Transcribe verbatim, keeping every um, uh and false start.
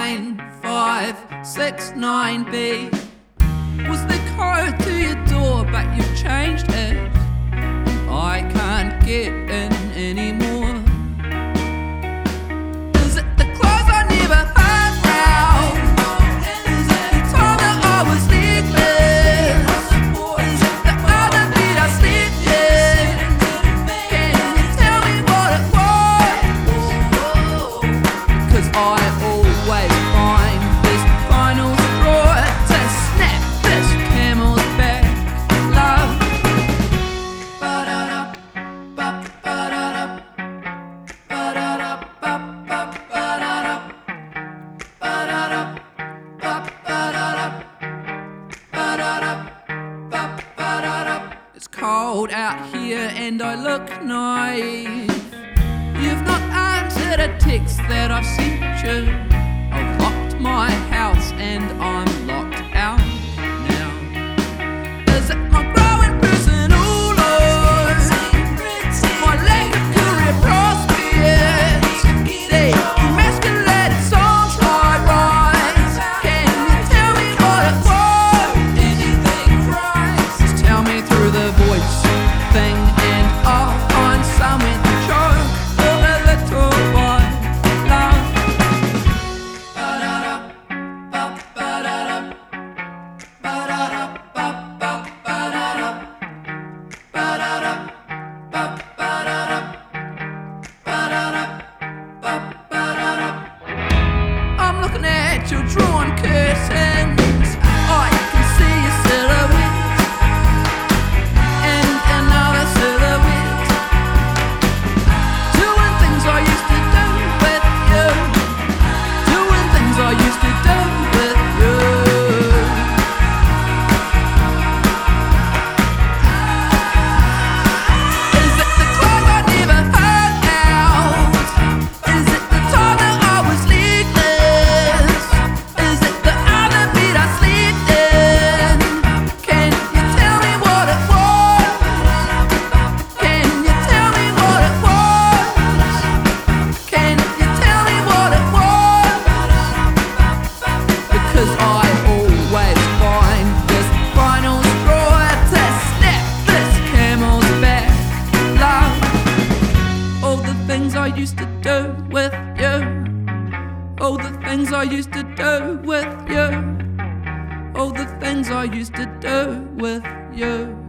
nine five six nine B was the code to your door, but you've changed it. I can't get in anymore. Is it the clothes I never had round? Is it the time that I was legless? Is it the other beat I slept in? Can you tell me what it was? 'Cause I always find this final straw to snap this camel's back. Love. It's cold out here and I look naive. You've not answered a text that I've sent you. I've locked my house and I'm locked out now. Is it my growing personal load? My lack of career prospects? The emasculated songs I write? Can you tell me what it was? Just tell me through the voice thing and I'll find somewhere to choke for a little while. Love. I'm looking at your drawn curtains. I can see your silhouette and another silhouette, doing things I used to do with you, doing things I used to do with you. Is it the clothes I never heard out? Is it the time that I was legless? Is it the other beat I slept in? Can you tell me what it was? Can you tell me what it was? Can you tell me what it was? Because I always find this final straw to snap this camel's back. Love. All the things I used to do with you, all the things I used to do with you, all the things I used to do with you.